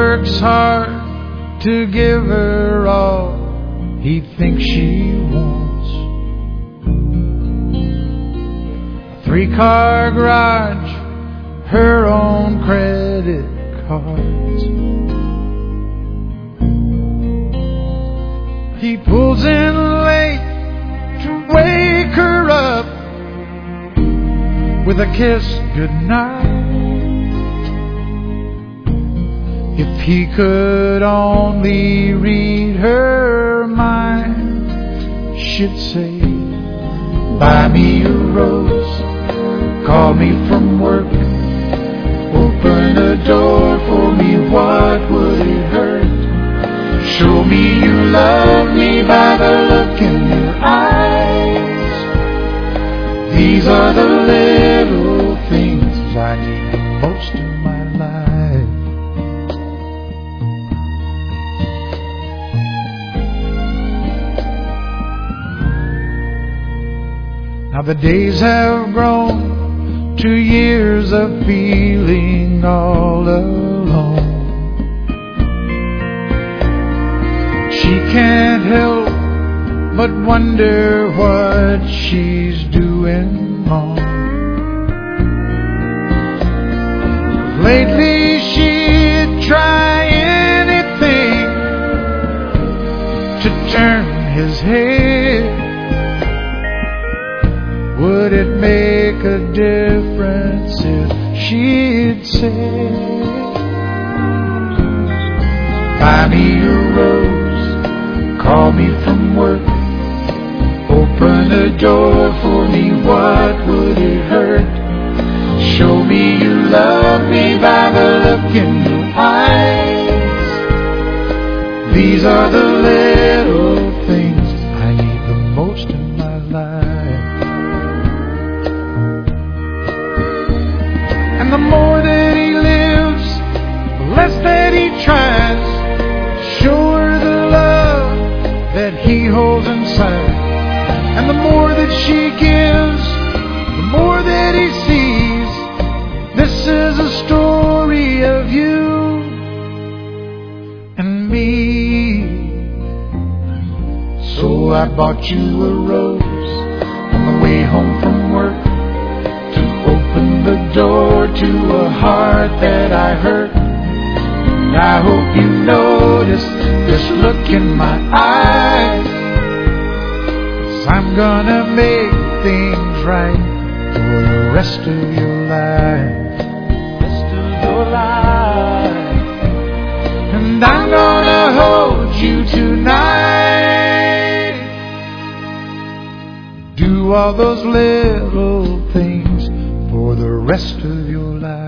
works hard to give her all he thinks she wants. A 3-car garage, her own credit cards. He pulls in late to wake her up with a kiss goodnight. If he could only read her mind, she'd say, buy me a rose, call me from work, open a door for me, what would it hurt? Show me you love me by the look in your eyes. These are the little things I need the most in my life. Now the days have grown to years of feeling all alone. She can't help but wonder what she's doing wrong. Lately she'd try anything to turn his head. Would it make a difference if she'd say, buy me a rose, call me from work, open a door for me, what would it hurt? Show me you love me by the look in your eyes. These are the little things I need the most in my life. And the more that he lives, the less that he tries to show her the love that he holds inside. And the more that she gives, the more that he sees. This is a story of you and me. So I bought you a rose on the way home from work, to open the door to a heart that I hurt. And I hope you notice this look in my eyes, 'cause I'm gonna make things right for the rest of your life. Rest of your life. And I'm gonna hold you tonight. Do all those little things for the rest of your life.